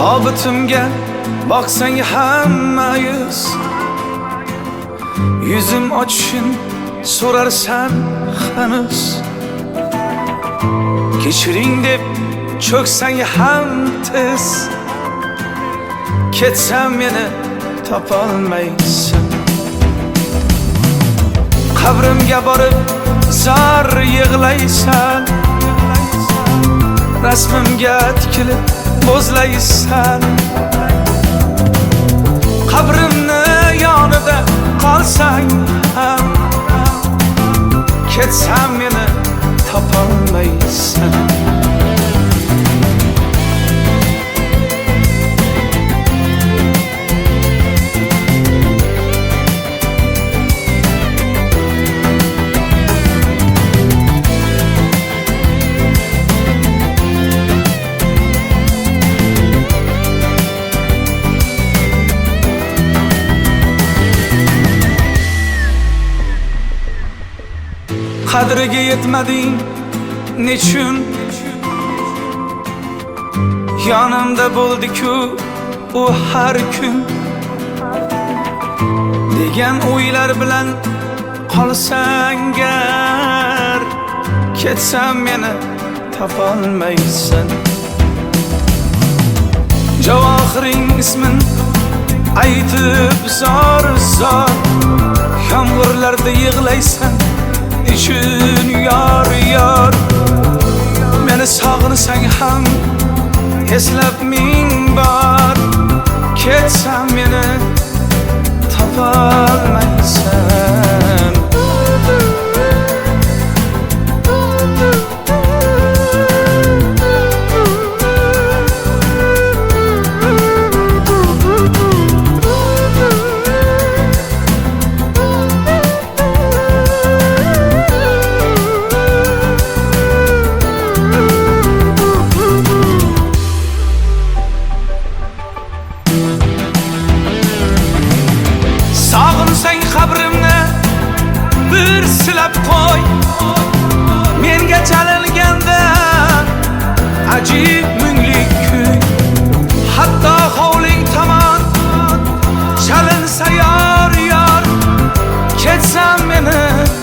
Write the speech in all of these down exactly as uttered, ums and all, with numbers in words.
Tobutimga boqsang hamma yuz, yuzim ochishin so'rarsan hanuz. Kechiring deb cho'ksang ham tiz, ketsam meni topolmaysan. Qabrimga borib zar yig'laysan, rasmimga tikilib bo'zlaysan. Qabrimni yonida qolsang ham, ketsam meni topolmaysan. Qadriga yetmading nechun, yonimda bo'ldi-ku u har kun. Degan o'ylar bilan qolsang gar, ketsam meni topolmaysan. Javohiring ismin aytib zor zor, yomg'irlarda yig'laysan. Nechun yor yor, meni sog'insang ham eslab ming bor, ketsam meni topolmaysan. Sog'insang qabrimni bir silab qo'y, menga chalinganda ajib mungli kuy. Hatto hovling tomon chalinsa yor yor, ketsam meni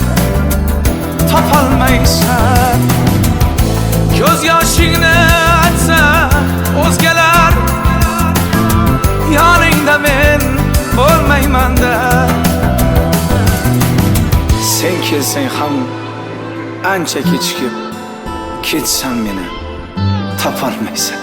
topolmaysan. Ko'z yoshingni aytsa o'zgalar, yoningda men bo'lmayman-da. Sen kelsang ham ancha kechikib, ketsam meni topolmaysan.